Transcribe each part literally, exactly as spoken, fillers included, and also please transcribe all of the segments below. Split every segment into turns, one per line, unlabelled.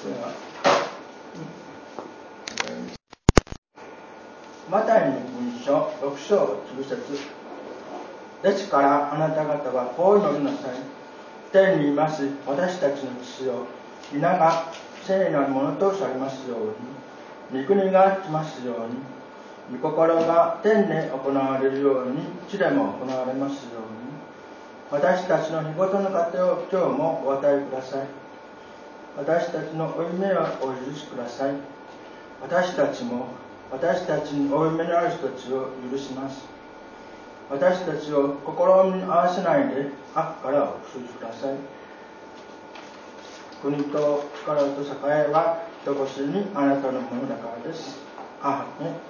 マタイの文書ろく章きゅう節。ですからあなた方はこう祈りなさい。天にいます私たちの父よ、皆が聖なるものとされますように、御国が来ますように、御心が天で行われるように地でも行われますように、私たちの日ごとの糧を今日もお与えください。私たちの負い目をお許しください。私たちも私たちに負い目のある人たちを許します。私たちを心に合わせないで悪からお救いください。国と力と栄はとこしにあなたのものだからです。ああね。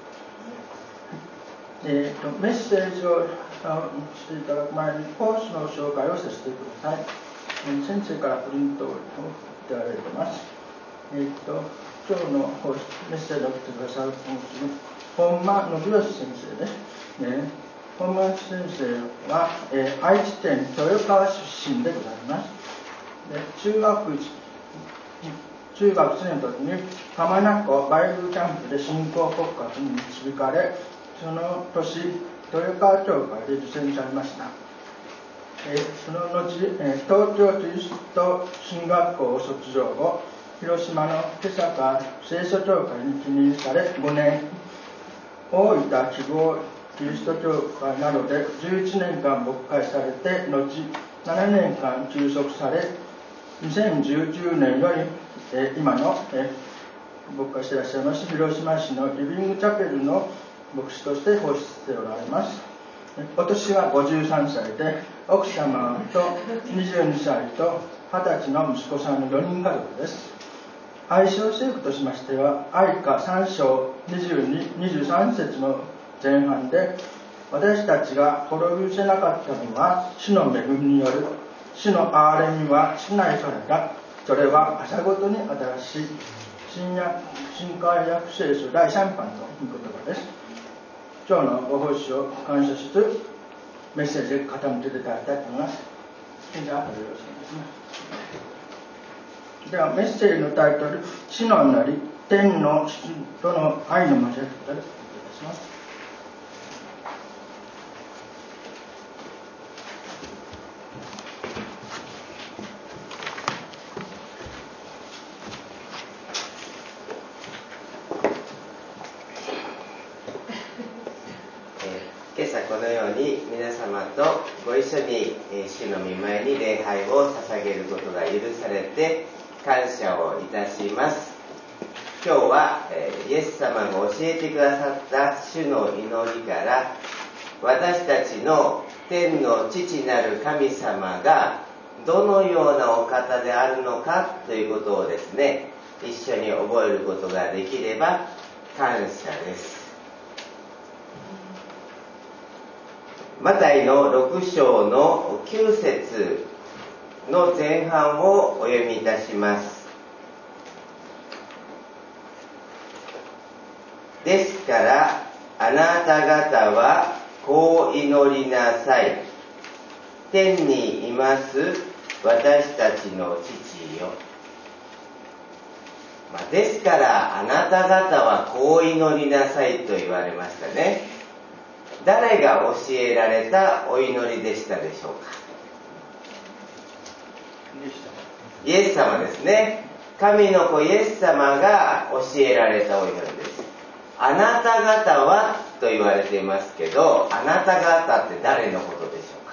えー、とメッセージをしていただく前にコースの紹介をさせてください。先生からプリントをいただいています。えー、と今日のメッセージを送ってくださる本間信義先生です。ね、本間先生は、えー、愛知県豊川出身でございます。で中学中学いちねんの時に浜名湖バイブルキャンプで信仰告白に導かれ、その年豊川教会で受選されました。えー、その後、えー、東京キリスト神学校を卒業後、広島の今朝聖書教会に記入されごねん、大分希望キリスト教会などでじゅういちねんかん牧会されて、後ななねんかん休職され、にせんじゅうきゅうねんより、えー、今の、えー、牧会していらっしゃいます広島市のリビングチャペルの牧師として奉仕しておられます。今年はごじゅうさんさいで、奥様とにじゅうにさいとはたちの息子さんのよにん家族です。愛称聖句としましては、愛歌さん章にじゅうに、にじゅうさん節の前半で、私たちが滅び失せなかったのは主の恵みによる。主の憐れみは少ないからだ。それは朝ごとに新しい。新約新海約聖書だいさん版の言葉です。今日のご奉仕を感謝しつつ、メッセージで傾けていただきたいと思います。現在、後でよろしくお願いします。では、メッセージのタイトル、地の祈り、天の父との愛の交わり方でお願いいたします。
今朝このように皆様とご一緒に主の御前に礼拝を捧げることが許されて感謝をいたします。今日はイエス様が教えてくださった主の祈りから、私たちの天の父なる神様がどのようなお方であるのかということをですね、一緒に覚えることができれば感謝です。マタイのろく章のきゅう節の前半をお読みいたします。ですからあなた方はこう祈りなさい。天にいます私たちの父よ。まあ、ですからあなた方はこう祈りなさいと言われましたね。誰が教えられたお祈りでしたでしょうか。イエス様ですね。神の子イエス様が教えられたお祈りです。あなた方はと言われていますけど、あなた方って誰のことでしょうか。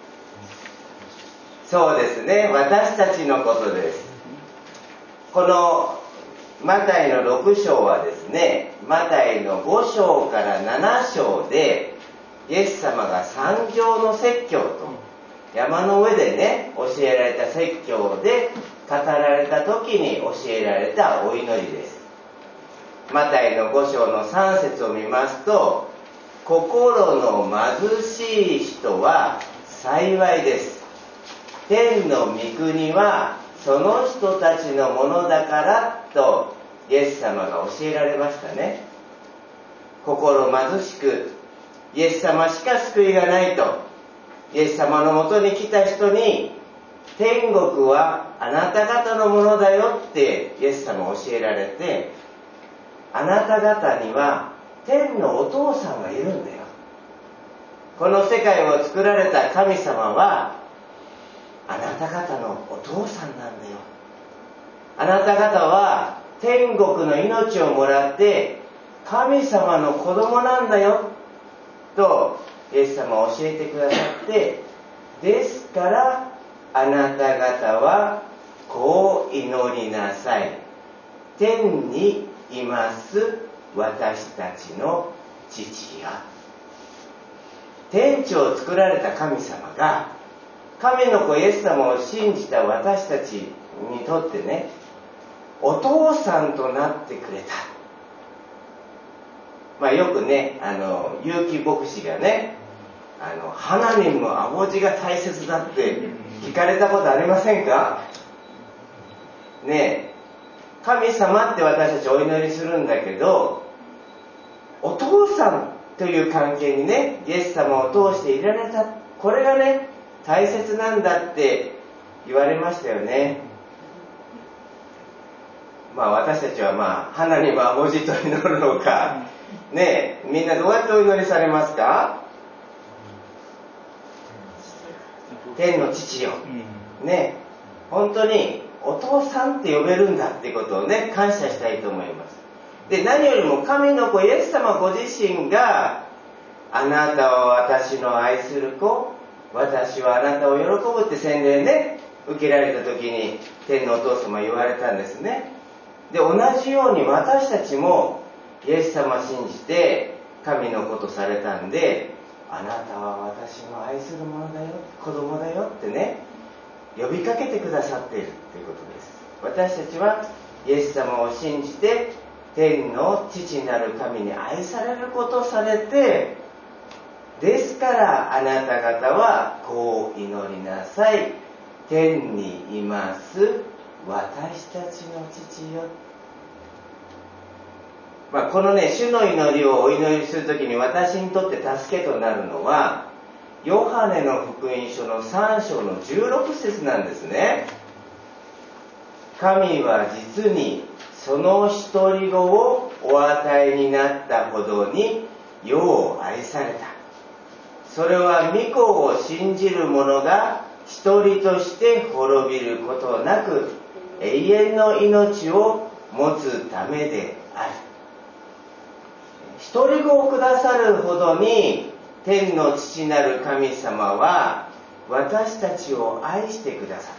そうですね、私たちのことです。このマタイのろく章はですね、マタイのご章からなな章でイエス様が山上の説教と山の上でね教えられた説教で語られた時に教えられたお祈りです。マタイのご章のさん節を見ますと、心の貧しい人は幸いです。天の御国はその人たちのものだからとイエス様が教えられましたね。心貧しく、イエス様しか救いがないとイエス様のもとに来た人に天国はあなた方のものだよってイエス様教えられて、あなた方には天のお父さんがいるんだよ。この世界を作られた神様はあなた方のお父さんなんだよ。あなた方は天国の命をもらって神様の子供なんだよとイエス様は教えてくださって、ですからあなた方はこう祈りなさい。天にいます私たちの父よ。天地を作られた神様が神の子イエス様を信じた私たちにとってね、お父さんとなってくれた。まあよくね、あの結城牧師がね、あのハナニムアボジが大切だって聞かれたことありませんか？ねえ、神様って私たちお祈りするんだけど、お父さんという関係にね、イエス様を通していられた、これがね大切なんだって言われましたよね。まあ私たちはまあハナニムアボジと祈るのかねえ、みんなどうやってお祈りされますか？天の父よ、ね、本当にお父さんって呼べるんだってことをね、感謝したいと思います。で、何よりも神の子イエス様ご自身が、あなたは私の愛する子、私はあなたを喜ぶって洗礼ね、受けられた時に天のお父様言われたんですね。で、同じように私たちもイエス様信じて神の子とされたんで、あなたは私の愛するものだよ、子供だよってね、呼びかけてくださっているということです。私たちはイエス様を信じて天の父なる神に愛されることされて、ですからあなた方はこう祈りなさい。天にいます私たちの父よ。まあ、このね、主の祈りをお祈りするときに私にとって助けとなるのは、ヨハネの福音書のさん章のじゅうろく節なんですね。神は実にその一人子をお与えになったほどに世を愛された。それは御子を信じる者が一人として滅びることなく永遠の命を持つためである。一人子をくださるほどに天の父なる神様は私たちを愛してくださった。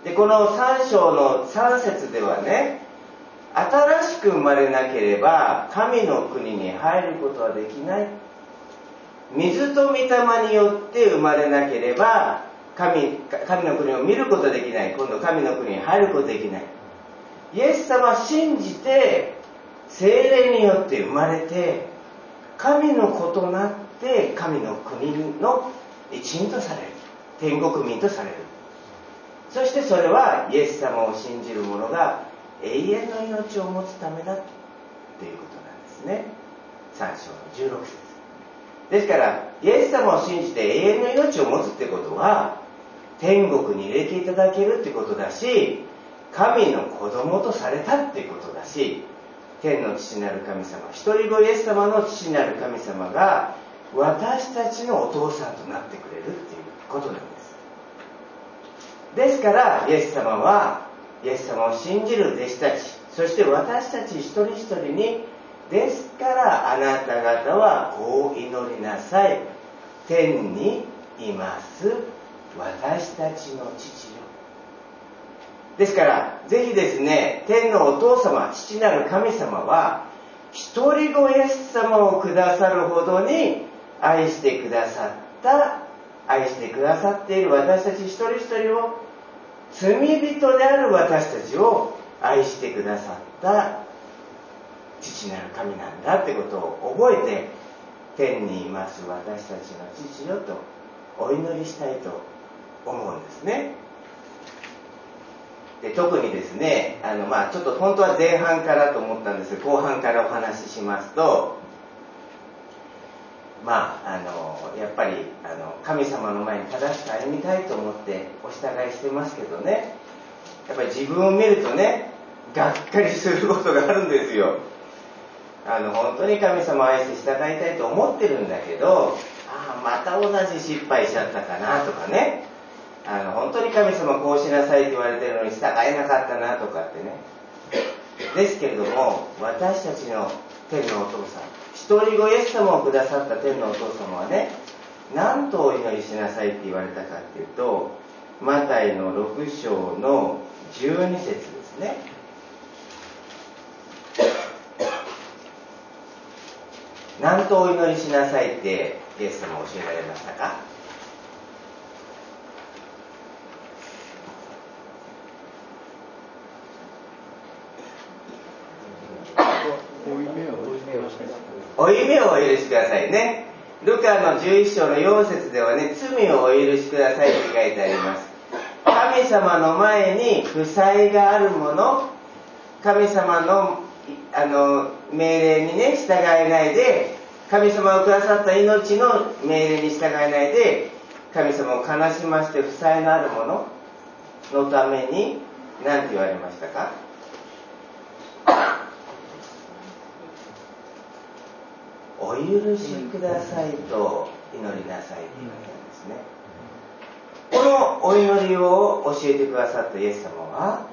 で、このさん章のさん節ではね、新しく生まれなければ神の国に入ることはできない。水と御霊によって生まれなければ 神, 神の国を見ることはできない。今度神の国に入ることはできない。イエス様は信じて聖霊によって生まれて神の子となって神の国の一員とされる。天国民とされる。そしてそれはイエス様を信じる者が永遠の命を持つためだということなんですね。さん章のじゅうろく節ですから、イエス様を信じて永遠の命を持つってことは天国に入れていただけるってことだし、神の子供とされたっていうことだし、天の父なる神様、一人子イエス様の父なる神様が私たちのお父さんとなってくれるっていうことなんです。ですからイエス様はイエス様を信じる弟子たち、そして私たち一人一人に、ですからあなた方はこう祈りなさい。天にいます私たちの父よ。ですからぜひですね、天のお父様、父なる神様は一人子イエス様をくださるほどに愛してくださった愛してくださっている私たち一人一人を、罪人である私たちを愛してくださった父なる神なんだってことを覚えて、天にいます私たちの父よとお祈りしたいと思うんですね。で、特にですね、あのまあちょっと本当は前半からと思ったんですが、後半からお話ししますと、 まああのやっぱりあの神様の前に正しく歩みたいと思ってお従いしてますけどね、やっぱり自分を見るとね、がっかりすることがあるんですよ。あの本当に神様を愛して従いたいと思ってるんだけど、ああまた同じ失敗しちゃったかなとかね、あの本当に神様こうしなさいって言われてるのに従えなかったなとかってね。ですけれども、私たちの天のお父さん、一人子イエス様をくださった天のお父様はね、何とお祈りしなさいって言われたかっていうと、マタイのろく章のじゅうに節ですね。何とお祈りしなさいってイエス様教えられましたか？お夢をお許しくださいね。ルカのじゅういち章のよん節ではね、罪をお許しくださいって書いてあります。神様の前に負債があるもの、神様のあの命令にね従えないで、神様をくださった命の命令に従えないで神様を悲しませて負債のあるもののために何て言われましたか？お許しくださいと祈りなさいって言われたんですね。このお祈りを教えてくださったイエス様は、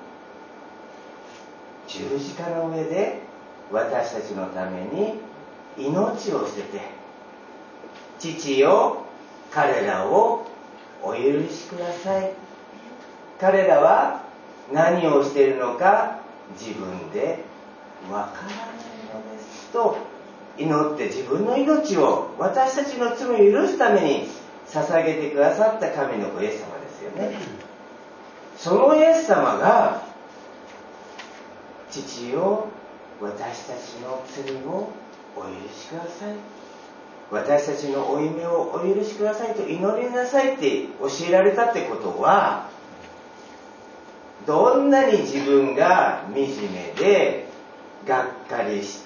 十字架の上で私たちのために命を捨てて、父よ、彼らをお許しください。彼らは何をしているのか自分でわからないのですと祈って、自分の命を私たちの罪を許すために捧げてくださった神の子イエス様ですよね。そのイエス様が、父よ、私たちの罪をお許しください、私たちの負い目をお許しくださいと祈りなさいって教えられたってことは、どんなに自分が惨めでがっかりして、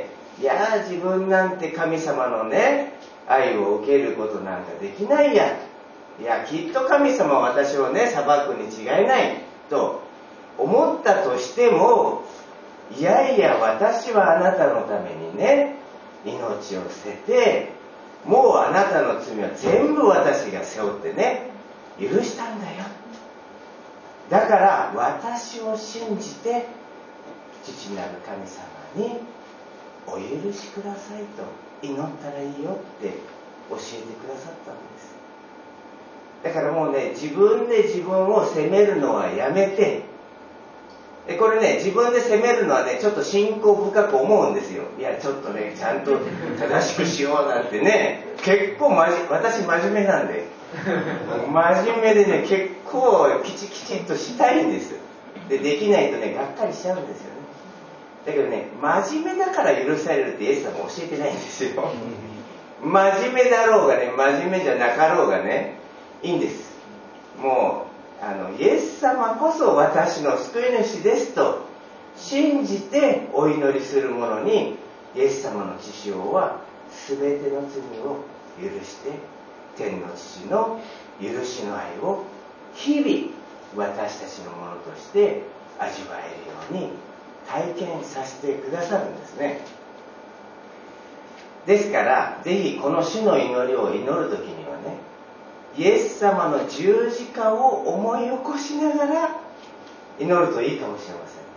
いや自分なんて神様のね愛を受けることなんかできないや、いやきっと神様は私をね裁くに違いないと思ったとしても、いやいや私はあなたのためにね命を捨てて、もうあなたの罪は全部私が背負ってね許したんだよ、だから私を信じて父なる神様にお許しくださいと祈ったらいいよって教えてくださったんです。だからもうね、自分で自分を責めるのはやめて、これね、自分で責めるのはねちょっと信仰深く思うんですよ。いやちょっとねちゃんと正しくしようなんてね、結構まじ私真面目なんで真面目でね結構きちきちっとしたいんです。でできないとねがっかりしちゃうんですよね。だけどね、真面目だから許されるってイエス様教えてないんですよ。真面目だろうがね真面目じゃなかろうがねいいんです。もうあのイエス様こそ私の救い主ですと信じてお祈りする者に、イエス様の血潮は全ての罪を許して天の父の許しの愛を日々私たちのものとして味わえるように体験させてくださるんですね。ですからぜひこの主の祈りを祈るときにはね、イエス様の十字架を思い起こしながら祈るといいかもしれませんね。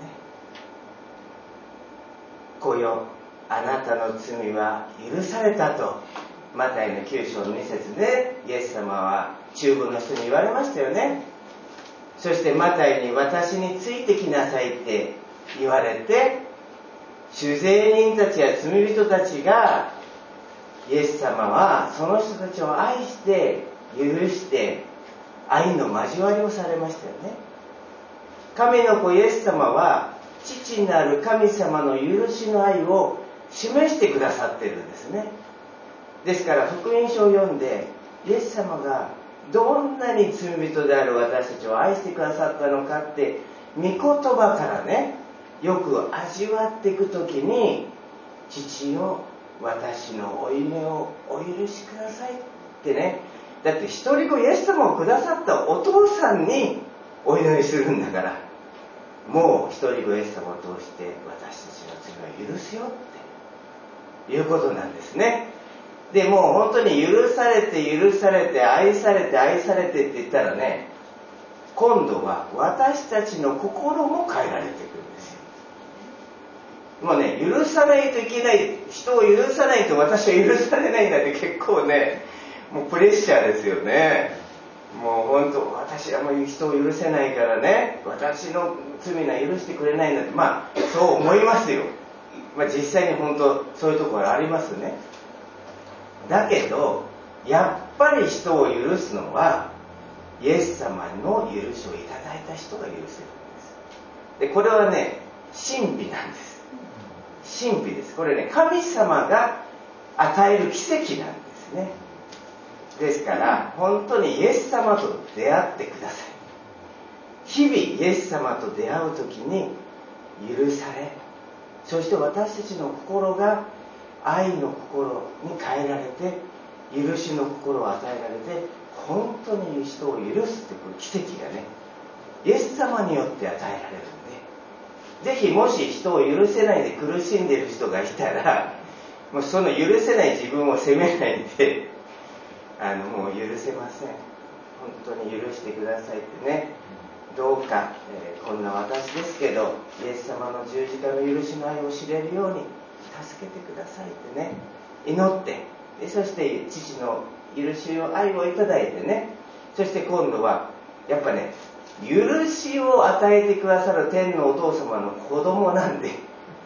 子よ、あなたの罪は許されたとマタイのきゅう章のに節でイエス様は中部の人に言われましたよね。そしてマタイに私についてきなさいって言われて、主税人たちや罪人たちがイエス様はその人たちを愛して許して愛の交わりをされましたよね。神の子イエス様は父なる神様の許しの愛を示してくださってるんですね。ですから福音書を読んでイエス様がどんなに罪人である私たちを愛してくださったのかって御言葉からねよく味わっていくときに、父よ私のお祈りをお許しくださいってね。だって一人子イエス様をくださったお父さんにお祈りするんだから、もう一人子イエス様を通して私たちの罪を許すよっていうことなんですね。でもう本当に許されて許されて愛されて愛されてって言ったらね、今度は私たちの心も変えられてくるんですよ。もうね、許さないといけない、人を許さないと私は許されないんだって結構ね、もうプレッシャーですよね。もう本当、私はもう人を許せないからね、私の罪は許してくれないんだって、まあそう思いますよ。まあ実際に本当そういうところありますね。だけどやっぱり人を許すのはイエス様の許しをいただいた人が許せるんです。でこれはね、神秘なんです。神秘です。これね、神様が与える奇跡なんですね。ですから本当にイエス様と出会ってください。日々イエス様と出会う時に許され、そして私たちの心が愛の心に変えられて、許しの心を与えられて、本当に人を許すという奇跡がね、イエス様によって与えられるんで、ぜひもし人を許せないで苦しんでいる人がいたら、もうその許せない自分を責めないで、あのもう許せません、本当に許してくださいってね、どうか、えー、こんな私ですけどイエス様の十字架の許しの愛を知れるように助けてくださいってね、祈って、でそして父の許しを愛をいただいてね、そして今度はやっぱね、許しを与えてくださる天のお父様の子供なんで、ね、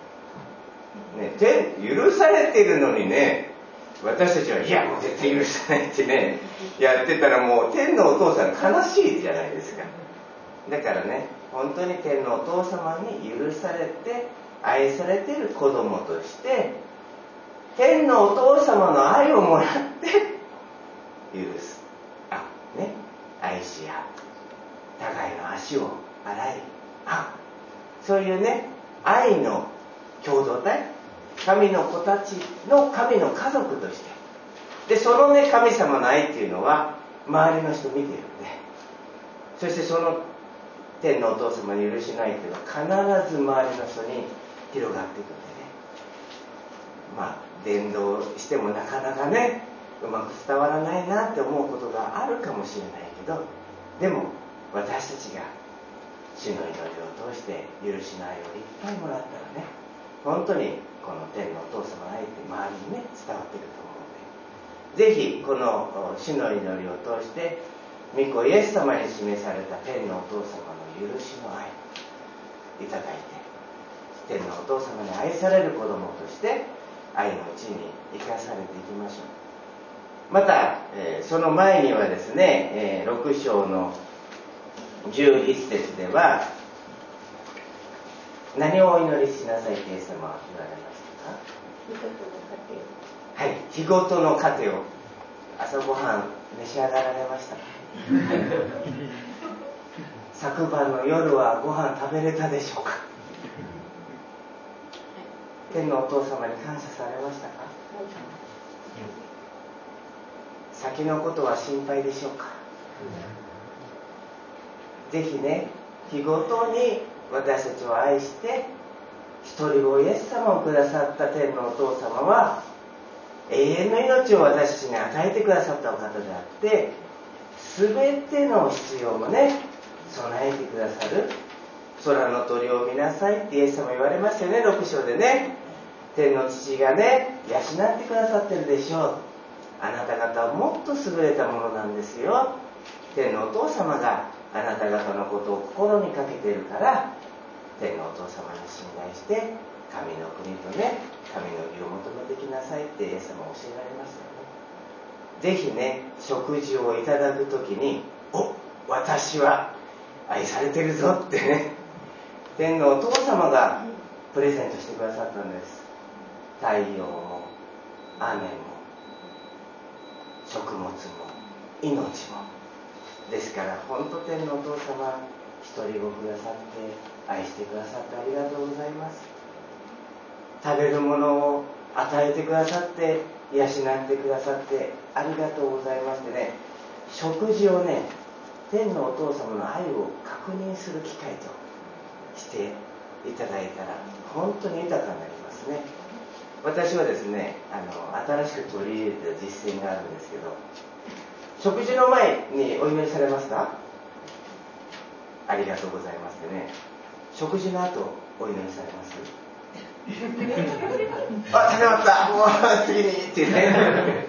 天許されているのにね、私たちはいやもう絶対許さないってねやってたら、もう天のお父さん悲しいじゃないですか。だからね、本当に天のお父様に許されて愛されている子供として天のお父様の愛をもらって許す、あね、愛し合う、互いの足を洗い合う、そういうね、愛の共同体、神の子たちの神の家族として、でそのね、神様の愛っていうのは周りの人見てるんで、そしてその天のお父様の許しの愛っていうのは必ず周りの人に広がっていくんでね、まあ伝道してもなかなかねうまく伝わらないなって思うことがあるかもしれないけど、でも私たちが主の祈りを通して許しの愛をいっぱいもらったらね、本当にこの天のお父様の愛って周りにね伝わってくると思うので、ぜひこの主の祈りを通して御子イエス様に示された天のお父様の許しの愛いただいて、天のお父様に愛される子供として愛のうちに生かされていきましょう。また、えー、その前にはですね、えー、ろく章のじゅういち節では何をお祈りしなさいってイエス様は言われましたか？はい、日ごとの糧を。朝ごはん召し上がられましたか？昨晩の夜はご飯食べれたでしょうか？天のお父様に感謝されましたか？先のことは心配でしょうか？ぜひね、日ごとに私たちを愛して一人子イエス様をくださった天のお父様は永遠の命を私たちに与えてくださったお方であって、全ての必要もね備えてくださる。空の鳥を見なさいってイエス様言われましたよね、ろく章でね。天の父がね養ってくださってるでしょう。あなた方はもっと優れたものなんですよ。天のお父様があなた方のことを心にかけてるから、天のお父様に信頼して神の国とね、神の義を求めてきなさいってイエス様教えられましたよね。ぜひね、食事をいただくときに、お、私は愛されてるぞってね、天のお父様がプレゼントしてくださったんです。太陽も雨も食物も命も。ですから本当天のお父様、一人子くださって愛してくださってありがとうございます。食べるものを与えてくださって養ってくださってありがとうございますってね、食事をね、天のお父様の愛を確認する機会としていただいたら本当に豊かになりますね。私はですね、あの新しく取り入れた実践があるんですけど、食事の前にお祈りされますか？ありがとうございますってね。食事の後お祈りされます？あ、食べ終わった、もう次にってね。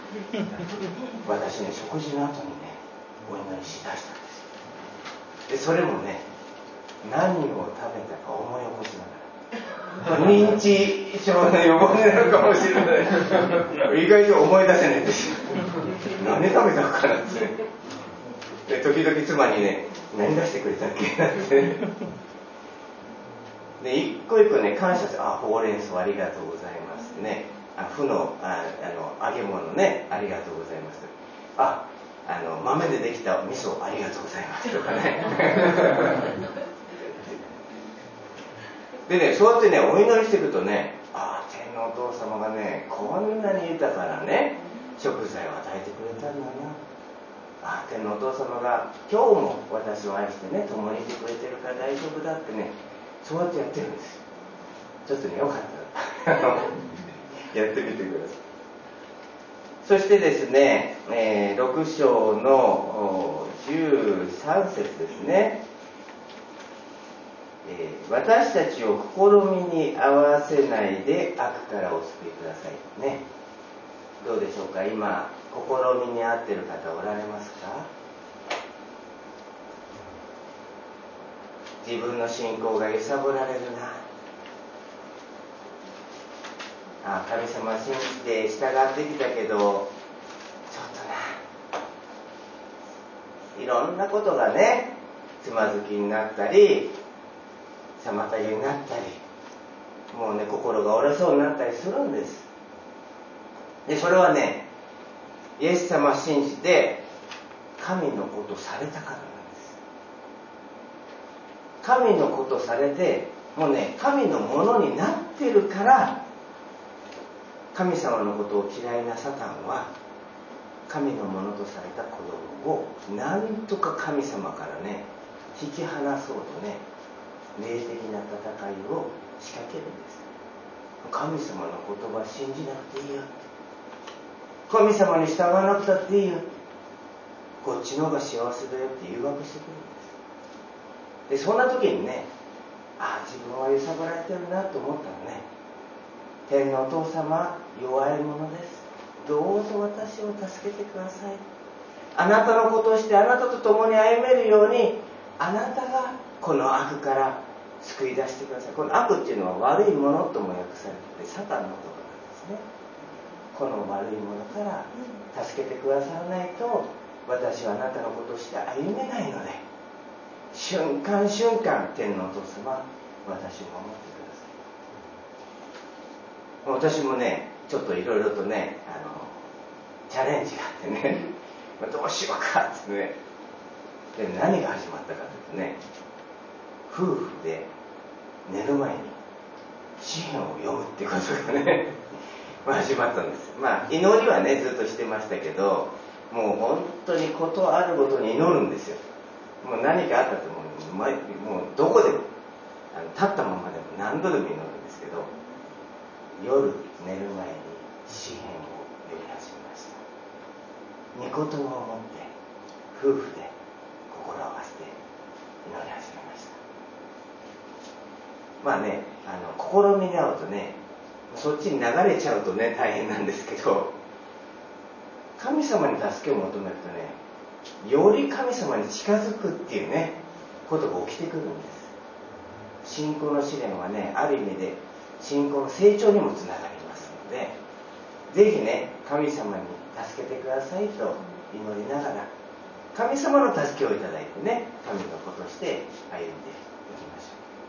私ね、食事の後にね、お祈りしだしたんですよ。で、それもね、何を食べたか思い起こしながら、認知症の予防になるかもしれない。意外と思い出せないんですよ。何食べたかなって。で、時々妻にね、何出してくれたっけなんて。で、一個一個ね、感謝して、あ、ほうれん草ありがとうございますね。あ、麩の、あ、あの揚げ物ね、ありがとうございます。あ、あの豆でできた味噌ありがとうございますとかね。でね、そうやってね、お祈りしていくとね、ああ、天のお父様がね、こんなに豊かなね、食材を与えてくれたんだな。ああ、天のお父様が今日も私を愛してね、共にいてくれてるから大丈夫だってね、そうやってやってるんですよ。ちょっとね、よかったらやってみてください。そしてですね、えー、ろく章のじゅうさん節ですね。えー、私たちを試みに合わせないで悪からお救いくださいね。どうでしょうか。今試みに合っている方おられますか？自分の信仰が揺さぶられるな、あ、神様信じて従ってきたけどちょっとないろんなことがね、つまずきになったり妨げになったり、もうね、心が折れそうになったりするんです。で、それはね、イエス様を信じて神のことされたからなんです。神のことされて、もうね、神のものになってるから、神様のことを嫌いなサタンは神のものとされた子供をなんとか神様からね、引き離そうとね、霊的な戦いを仕掛けるんです。神様の言葉信じなくていいよ、神様に従わなくたっていいよ、こっちの方が幸せだよって誘惑してくるんです。で、そんな時にね、ああ、自分は揺さぶられてるなと思ったらね、天のお父様、弱いものです、どうぞ私を助けてください、あなたのことをしてあなたと共に歩めるように、あなたがこの悪から救い出してください。この悪っていうのは悪いものとも訳されていて、サタンのことなんですね。この悪いものから助けてくださらないと、私はあなたのことをして歩めないので、瞬間瞬間天のお父様、私を守ってください。私もね、ちょっといろいろとね、あのチャレンジがあってね、どうしようかってね。で、何が始まったかというとね、夫婦で寝る前に詩篇を読むっていうことがね始まったんです。まあ祈りはね、ずっとしてましたけど、もう本当にことあるごとに祈るんですよ。もう何かあったと思う、もうどこでも、あの立ったままでも何度でも祈るんですけど、夜寝る前に詩篇を読み始めました。御言葉を持って夫婦で心を合わせて祈り始めました。まあね、あの試みに遭うとね、そっちに流れちゃうとね、大変なんですけど、神様に助けを求めるとね、より神様に近づくっていうね、ことが起きてくるんです。信仰の試練はね、ある意味で信仰の成長にもつながりますので、ぜひね、神様に助けてくださいと祈りながら、神様の助けをいただいてね、神のことして歩んでいきまし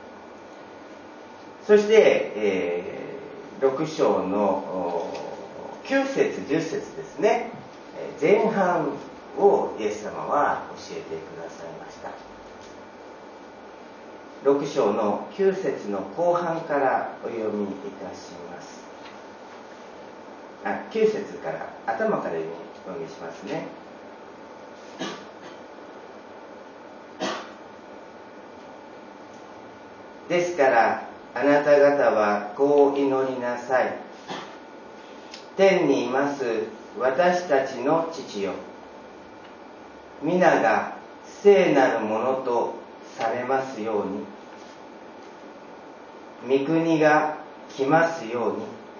ょう。そして、えー、ろく章のきゅう節じゅっ節ですね、前半をイエス様は教えてくださいました。ろく章のきゅう節の後半からお読みいたします。 あきゅう節から頭から読みお読みしますね。ですからあなた方はこう祈りなさい。天にいます私たちの父よ、皆が聖なるものとされますように、御国が来ますよ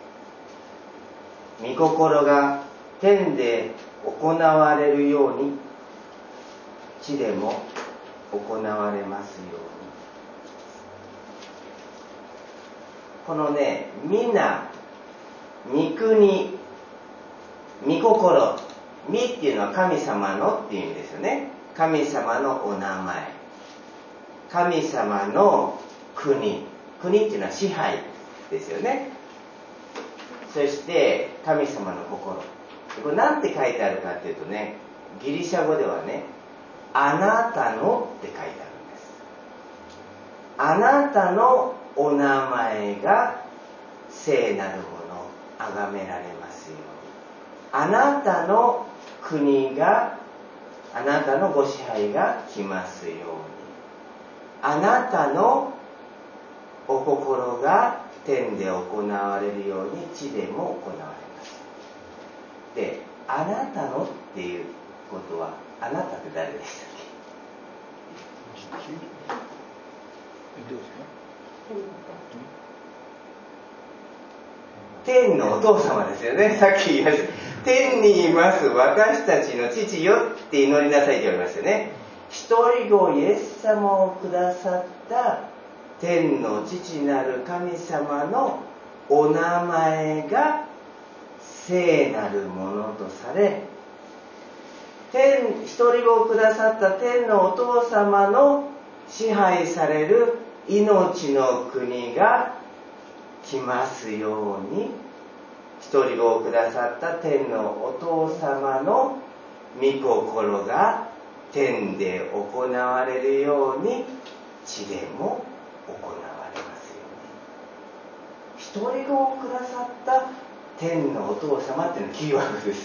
うに、御心が天で行われるように、地でも行われますように。このね、皆、御国、御心、御っていうのは神様のっていう意味ですよね。神様のお名前、神様の国、国っていうのは支配ですよね。そして神様の心、これ何て書いてあるかっていうとね、ギリシャ語ではね、あなたのって書いてあるんです。あなたのお名前が聖なるもの、崇められますように。あなたの国が、あなたのご支配が来ますように。あなたのお心が天で行われるように地でも行われます。で、あなたのっていうことは、あなたって誰でしたっけ？どうですか？天のお父様ですよね。さっき言いました。天にいます私たちの父よって祈りなさいって言われましたよね。一人子イエス様をくださった天の父なる神様のお名前が聖なるものとされ、天一人子をくださった天のお父様の支配される命の国が来ますように、一人子をくださった天のお父様の御心が天で行われるように地でも行われますように。一人子をくださった天のお父様っていうのはキーワードです。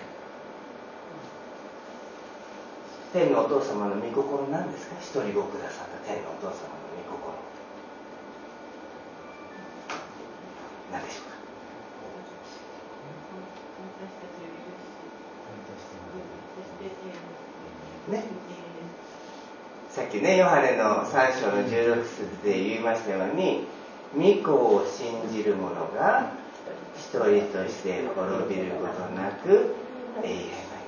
天のお父様の御心なんですか？一人子をくださった天のお父様の御心何でしょうか？ね、さっきね、ヨハネのさん章のじゅうろく節で言いましたように、御子を信じる者が一人として滅びることなく永遠の命を持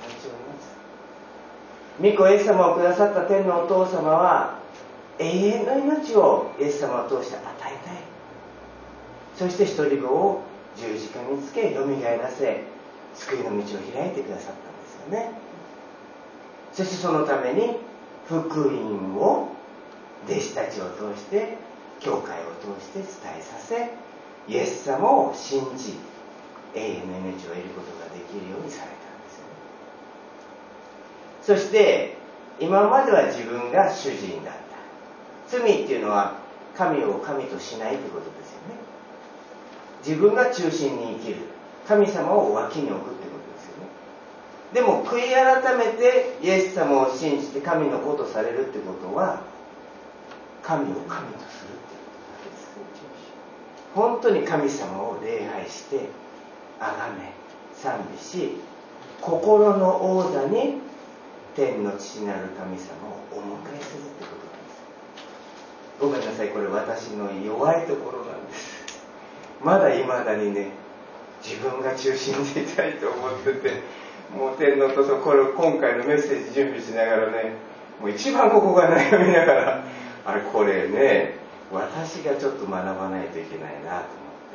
つ。御子イエス様をくださった天のお父様は永遠の命をイエス様を通して与えたい。そして一人子を十字架につけよみがえらせ、救いの道を開いてくださったんですよね。そしてそのために福音を弟子たちを通して教会を通して伝えさせ、イエス様を信じ永遠の命を得ることができるようにされたんですよね。そして今までは自分が主人だった。罪っていうのは神を神としないということですよね。自分が中心に生きる、神様を脇に置くということですよね。でも悔い改めてイエス様を信じて神の子とされるってことは、神を神とするっていうことなんです。本当に神様を礼拝して崇め賛美し、心の王座に天の父なる神様をお迎えするってことなんです。ごめんなさい、これ私の弱いところなんです。まだ未だにね、自分が中心でいたいと思ってて、もう天皇とそこれ今回のメッセージ準備しながらね、もう一番ここが悩みながら、あれこれね、私がちょっと学ばないといけないなと思って、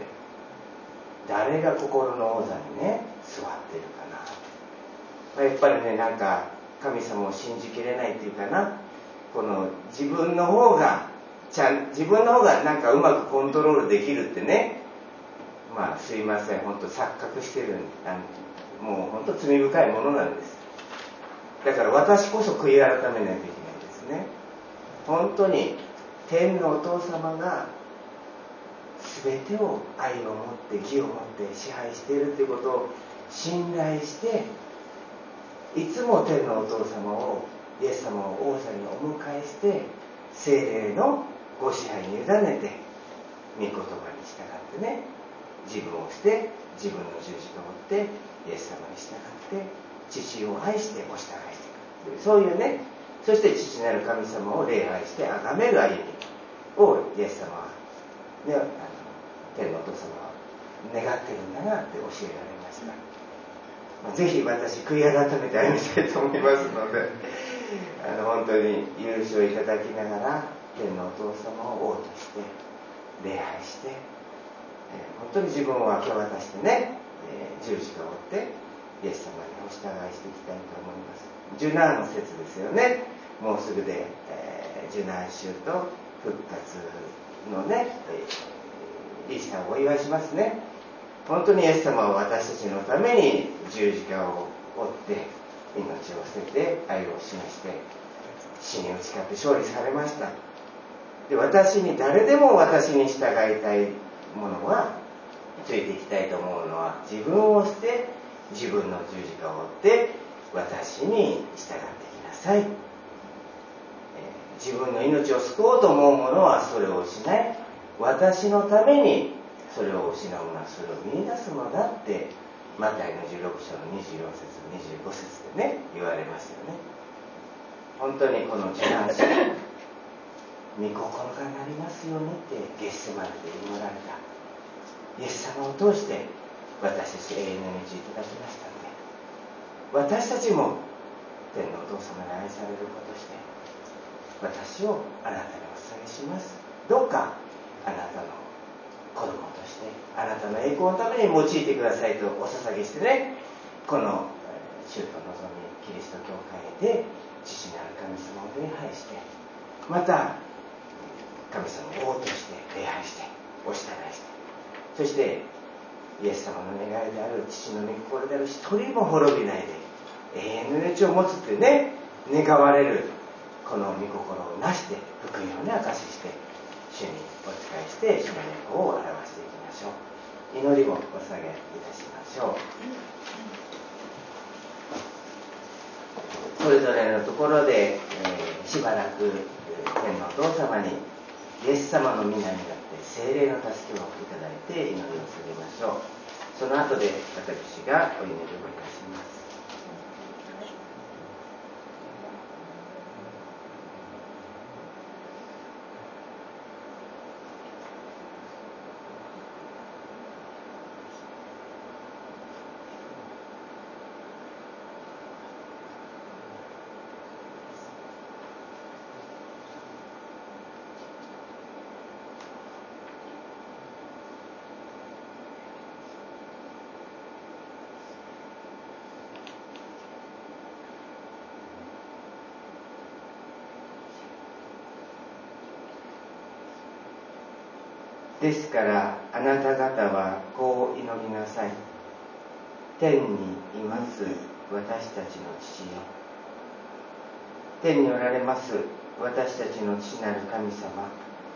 誰が心の王座にね座ってるかな。やっぱりね、なんか神様を信じきれないっていうかな、この自分の方がちゃん自分の方がなんかうまくコントロールできるってね、まあすいません、本当錯覚してるんあのもう本当罪深いものなんです。だから私こそ悔い改めないといけないですね。本当に天のお父様が全てを愛を持って義を持って支配しているということを信頼して、いつも天のお父様を、イエス様を王座にお迎えして、聖霊のご支配に委ねて、御言葉に従ってね、自分を捨て、自分の十字架を追って、イエス様に従って、父を愛してお従いしていく。そういうね、そして父なる神様を礼拝して崇める歩みをイエス様は、ね、あの天のお父様は願ってるんだなって教えられました。まあ、ぜひ私悔い改めて歩みたいと思いますので、あの本当に許しをいただきながら天のお父様を王として礼拝して、えー、本当に自分を明け渡してね、えー、十字架を追ってイエス様にお従いしていきたいと思います。受難の節ですよね。もうすぐで、えー、受難週と復活のね、イースターをお祝いしますね。本当にイエス様は私たちのために十字架を追って命を捨てて愛を示して死に打ち勝って勝利されました。で、私に誰でも私に従いたいものは、ついていきたいと思うのは、自分を捨て自分の十字架を追って私に従ってきなさい。えー、自分の命を救おうと思う者はそれを失い、私のためにそれを失う者はそれを見出すのだってマタイのじゅうろく章のにじゅうよん節にじゅうご節でね言われますよね。本当にこの受難者、御心がなりますようにってゲッセマネで祈られたイエス様を通して私たち永遠の道いただきましたので、私たちも天のお父様に愛されることして、私をあなたにお捧げします。どうかあなたの子供としてあなたの栄光のために用いてくださいとお捧げしてね、この主と望みキリスト教会で父なる神様を礼拝して、また神様を王として礼拝してお従いして、そしてイエス様の願いである父の御心である一人も滅びないで永遠の命を持つというね、願われるこの御心をなして福音をね証しして主にお仕えして主の御子を表していきましょう。祈りをお捧げいたしましょう。それぞれのところで、えー、しばらく天のお父様にイエス様の皆によって聖霊の助けをいただいて祈りを捧げましょう。その後で私がお祈りをいたします。ですからあなた方はこう祈りなさい。天にいます私たちの父よ、天におられます私たちの父なる神様、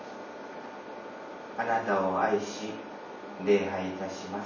あなたを愛し礼拝いたします。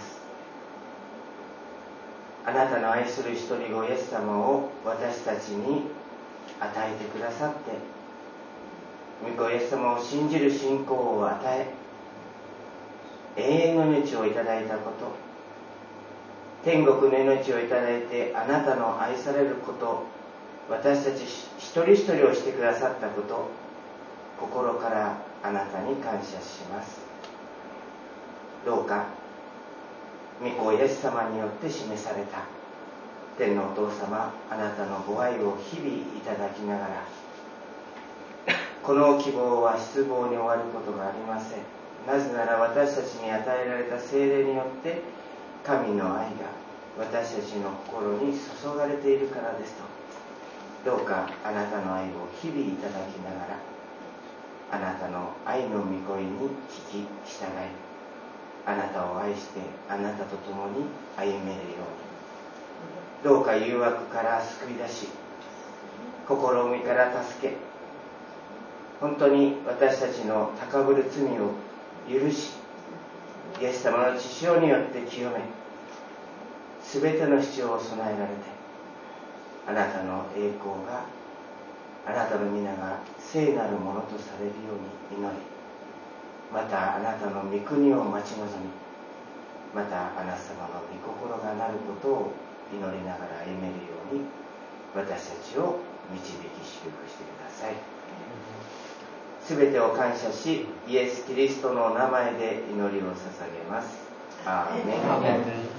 あなたの愛する一人子イエス様を私たちに与えてくださって、御子イエス様を信じる信仰を与え、永遠の命をいただいたこと、天国の命をいただいてあなたの愛されること、私たち一人一人をしてくださったこと、心からあなたに感謝します。どうか御子イエス様によって示された天のお父様、あなたのご愛を日々いただきながら、この希望は失望に終わることがありません。なぜなら私たちに与えられた聖霊によって神の愛が私たちの心に注がれているからですと、どうかあなたの愛を日々いただきながら、あなたの愛の御声に聞き従い、あなたを愛してあなたと共に歩めるように、どうか誘惑から救い出し、心海から助け、本当に私たちの高ぶる罪を許し、 イエス様の血潮によって清め、すべての必要を備えられて、あなたの栄光が、あなたの皆が聖なるものとされるように祈り、またあなたの御国を待ち望み、またあなた様の御心がなることを祈りながら歩めるように、私たちを導き祝福してください。すべてを感謝し、イエス・キリストの名前で祈りを捧げます。アーメン。